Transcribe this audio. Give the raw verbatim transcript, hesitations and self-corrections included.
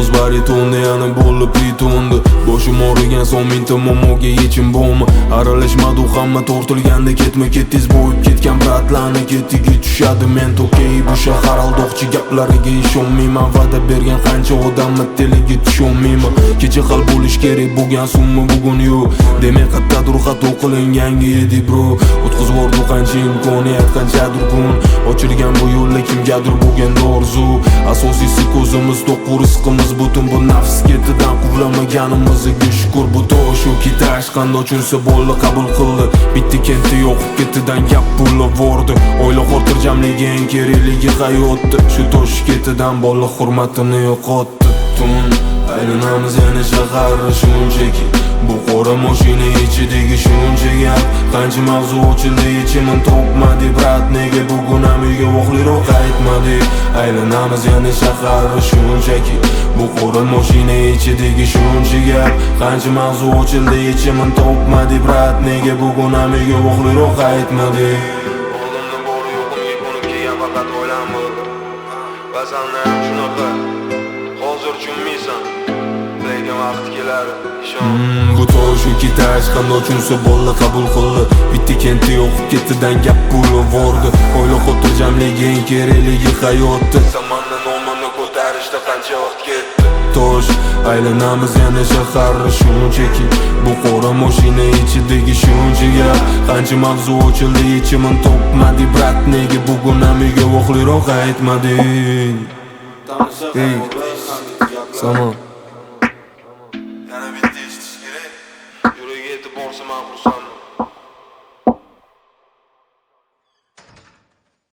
Ovoz baritonda yana bo'lib ritondi. Boshim og'rigan son mingta muammoga yechim bormi? Aralashmadi hamma tortilganda ketma ket tez bo'yib ketgan bratlarni ketiga tushadi. Men tokey bu shahar aldoqchi gaplariga ishonmayman. Va'da bergan qancha odamni tiliga tushunmayman. Kecha hal bo'lish kerak bo'lgan summa bugun yo'q. Demak qattadur xato qilingan edi bro. O'tkazib yubordi qancha imkoniyat, qanchadir kun. Ochilgan bu yo'lda kimgadir bo'lgan orzu. Asosiysi ko'zimiz to'q, rizqimiz butun. Bu nafs ketidan quvlamaganimizga shukr. Bu tosh yoki tash qanday uchunsa bo'ldi qabul qildi. Bitti kenti yo'q, ketidan gap puli vordi. Oila xotirjamligi eng kerakligi hayotda. Shu tosh ketidan bola hurmatini yo'qotdi. Tun aylanamiz yana shaharni shunchaki. Bu qora mashina ichidagi shuncha gap. Qancha mavzu ochildi yechimin topmadi brat. Nega bugun ham uyga voqliroq qaytmadi? Aylanamiz yana shaharni shunchaki. Bu qora mashina ichidagi shuncha gap. Qancha mavzu ochildi yechimin topmadi brat. Nega bugun ham uyga voqliroq qaytmadi? Oldimda bor yo'qimga ko'nib kelgan faqat o'ylam bo'ldi. Ba'zan ham shunaqa. Hozir tushunmaysan. Lekin vaqt kelar, ishon. Bu tosh yoki tash qanday uchunsa bo'ldi qabul qildi. Bitti kenti yo'q, ketidan gap puli vordi. Oila xotirjamligi eng kerakligi hayotda. Zamonning nomini ko'tarishda qancha vaqt ketdi. Tosh aylanamiz yana shaharni shunchaki. Bu qora mashina ichidagi shuncha gap. Qancha mavzu ochildi yechimin topmadi brat. Nega bugun ham uyga voqliroq aytmadi? Ey, Samon. Yana bitta eshitish kerak. Yuragiga yetib borsa men xursandman.